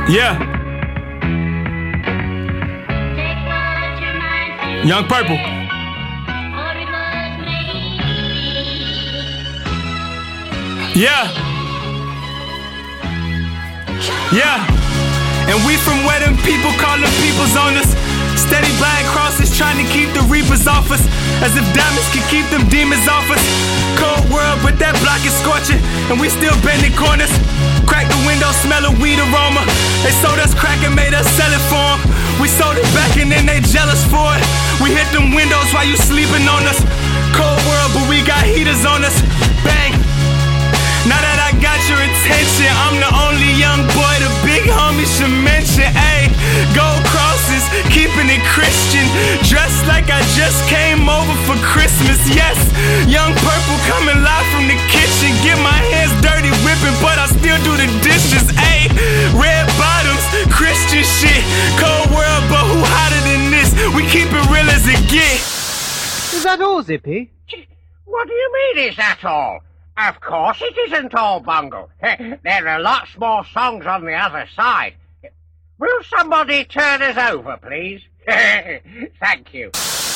Yeah. Young Purple. Yeah. Yeah. And we from where them people call them peoples on us. Steady buying crosses, trying to keep the reapers off us. As if diamonds can keep them demons off us. Cold world, but that block is scorching, and we still bending corners. Crack the window, smell a weed aroma. They sold us crack and made us sell it for them. We sold it back and then they jealous for it. We hit them windows while you sleeping on us. Cold world, but we got heaters on us. Bang. Now that I got your attention, I'm the only young boy the big homies should mention. Ayy, gold crosses, keeping it Christian. Dressed like I just came over for Christmas. Yes, Young Purple coming live from the kitchen. Get my hands dirty whipping, but I still do the dishes. Ayy, red bottoms, Christian shit. Cold world, but who hotter than this? We keep it real as it get. Is that all, Zippy? What do you mean, is that all? Of course it isn't all, Bungle. There are lots more songs on the other side. Will somebody turn us over, please? Thank you.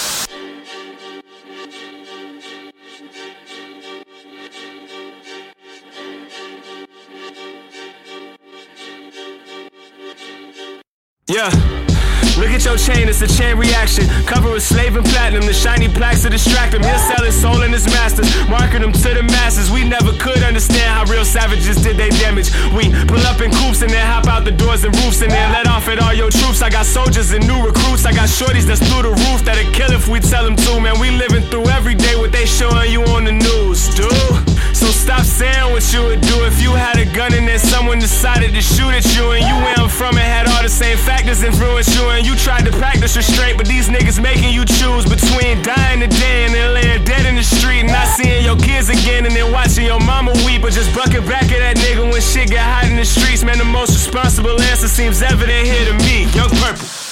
Yeah. Look at your chain, it's a chain reaction. Cover with slave and platinum, the shiny plaques to distract him. He'll sell his soul and his masters, market them to the masses. We never could understand how real savages did they damage. We pull up in coops and then hop out the doors and roofs and then let off at all your troops. I got soldiers and new recruits, I got shorties that's through the roof that'll kill if we tell them to. Man, we living through every day what they showing you on the news, dude. So stop saying what you would do if you had a gun and then someone decided to shoot at you. And you where I'm from and had all the same factors influence you. And you tried to practice restraint, but these niggas making you choose between dying today and then laying dead in the street. And not seeing your kids again and then watching your mama weep. Or just bucking back at that nigga when shit get hot in the streets. Man, the most responsible answer seems evident here to me. Young Purple.